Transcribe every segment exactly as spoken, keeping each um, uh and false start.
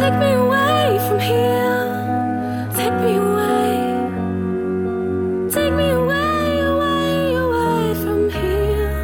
Take me away from here. Take me away. Take me away, away, away from here.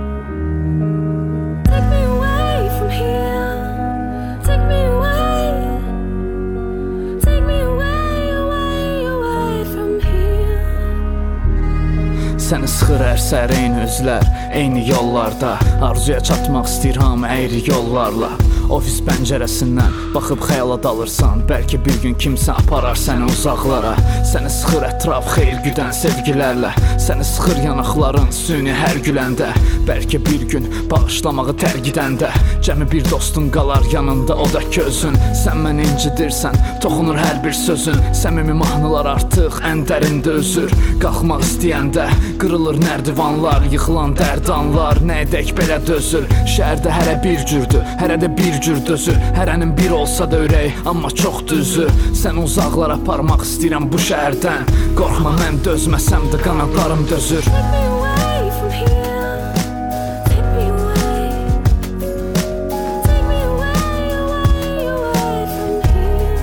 Take me away from here. Take me away. Take me away, away, away from here. Səni sıxır hər səhər eyni özlər, eyni yollarda. Arzuya çatmaq istəyir hamı əyri yollarla. Ofis pəncərəsindən baxıb xəyala dalırsan. Bəlkə bir gün kimsə aparar səni uzaqlara. Səni sıxır ətraf xeyir güdən sevgilərlə. Səni sıxır yanaqların süni hər güləndə. Bəlkə bir gün bağışlamağı tərk edəndə cəmi bir dostun qalar yanında, o da ki özün. Sən məni incidirsən, toxunur hər bir sözün. Səmimi mahnılar artıq ən dərində özür. Qalxmaq istəyəndə qırılır nərdivanlar, yıxılan dərd anlar. Nə edək belə dözür. Şəhərdə hərə bir cürdür, hərə də bir cür dözür. Hərənin bir olsa da ürək, amma çox düzür. Sən uzaqlara aparmaq istəyirəm bu şəhərdən. Qorxma, mən dözməsəm də qanadlarım dözür. Take me away from here. Take me away. Take me away, away, away from here.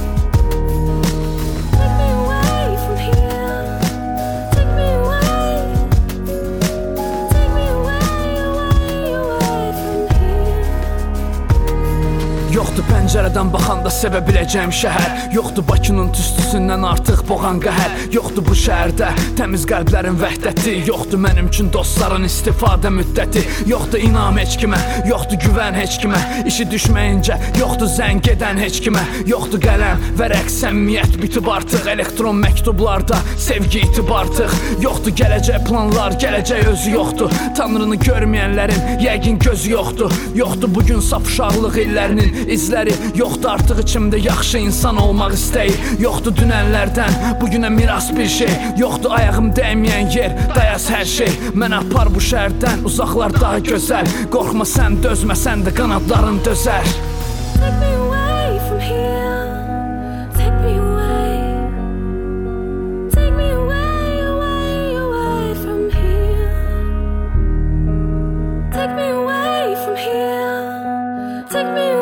Take me away from here. Take me away. Take me away, away, away from here. Yoxdur pəncərədən baxanda sevə biləcəyim şəhər. Yoxdur Bakının tüstüsündən artıq boğan qəhər. Yoxdur bu şəhərdə təmiz qəlblərin vəhdəti. Yoxdur mənim üçün dostların istifadə müddəti. Yoxdur inam heç kimə, yoxdur güvən heç kimə. İşi düşməyincə, yoxdur zəng edən heç kimə. Yoxdur qələm, vərəq, səmimiyyət bitib artıq. Elektron məktublarda sevgi itib artıq. Yoxdur gələcək planlar, gələcək özü yoxdur. Tanrını görməyənlərin yəqin gözü yoxdur. Yoxdur bugün saf uşaqlıq illərinin izləri. Yoxdur artıq içimdə yaxşı insan olmaq istəyi. Yoxdur dünənlərdən bugünə miras bir şey. Yoxdur ayağım dəyməyən yer, dayaz hər şey. Mən apar bu şəhərdən, uzaqlar daha gözəl. Qorxma sən, dözməsən də qanadların dözər. Take me away from here. Take me away. Take me away, away, away from here. Take me away from here. Take me away.